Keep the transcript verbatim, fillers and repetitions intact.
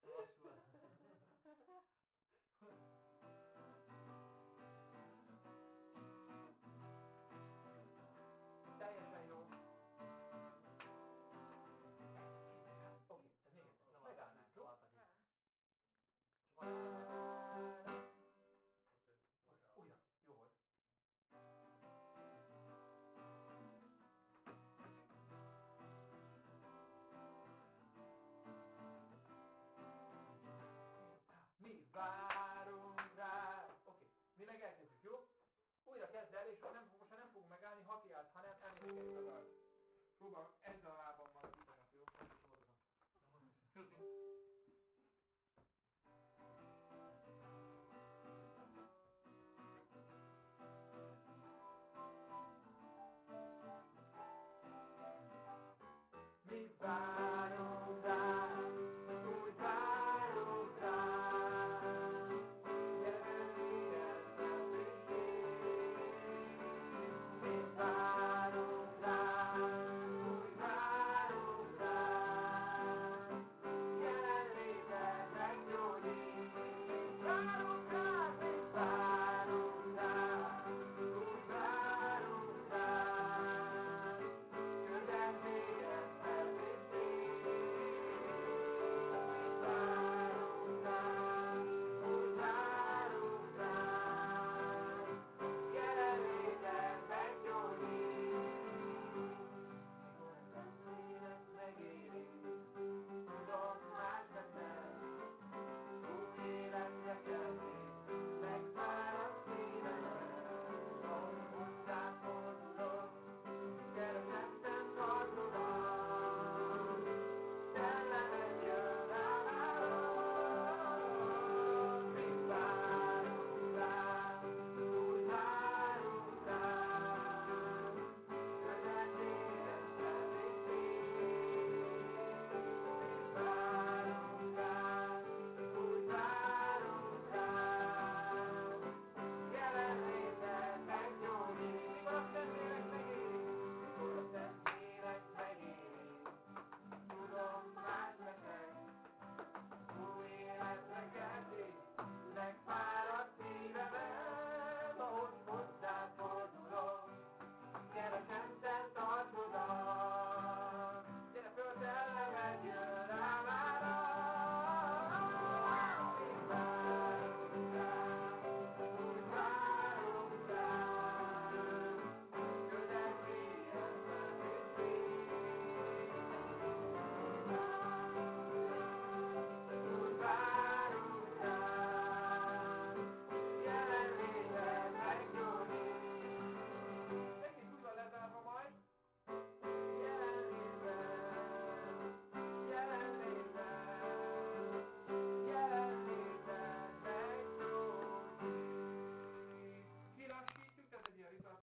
Lassul. Teljesen jó. Oké, ez még egyszer. Megállnánk, jó? Újra, jó volt. Mi várunk rá. Oké, mi meg elkezdjük, jó? Újra kezd el, és nem, most nem fogunk megállni, ha kiállt, hanem elénekeljük a dalt. Próbálom ezzel a